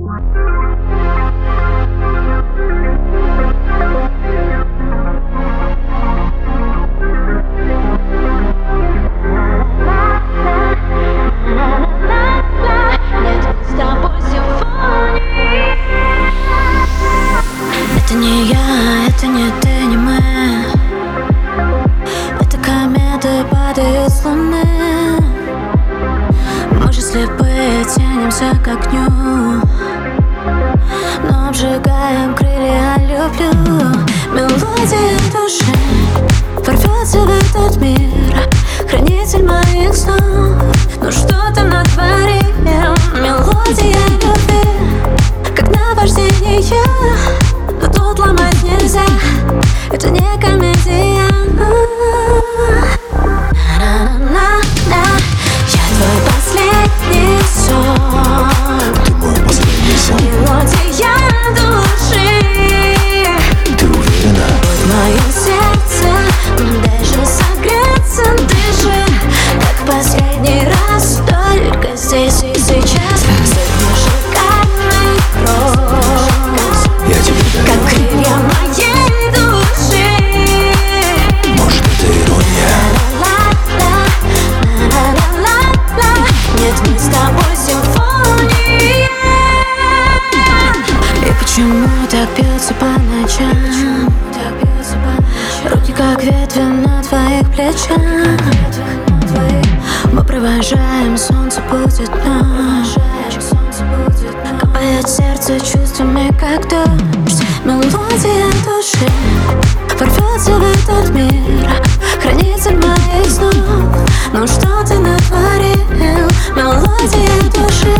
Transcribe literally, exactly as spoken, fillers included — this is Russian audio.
Это не я, это не ты, не мы. Это кометы падают с луны. Мы же слепые, тянемся к огню, но обжигаем крылья люблю. Мелодия души ворвется в этот мир, хранитель моих снов. Ну что ты натворил? Мелодия любви, как наваждение, но тут ломать нельзя. Это не комедия. Я твой последний сон, ты мой последний сон. мелодия души. Ты уверена? Вот в моем сердце даже согреться дыши, как в последний раз, только здесь и сейчас. Сотни шикарных роз, Я тебе дарю. как крылья моей души. Может, это ирония? Ла-ла-ла-ла-ла-ла. Нет, мы с тобой симфония. И почему так бьется по ночам? Руки как ветви на твоих плечах. Мы провожаем, солнце будет ночь, копает сердце чувствами, как дождь. Мелодия души ворвется в этот мир, хранитель моих снов. Ну что ты натворил? Мелодия души.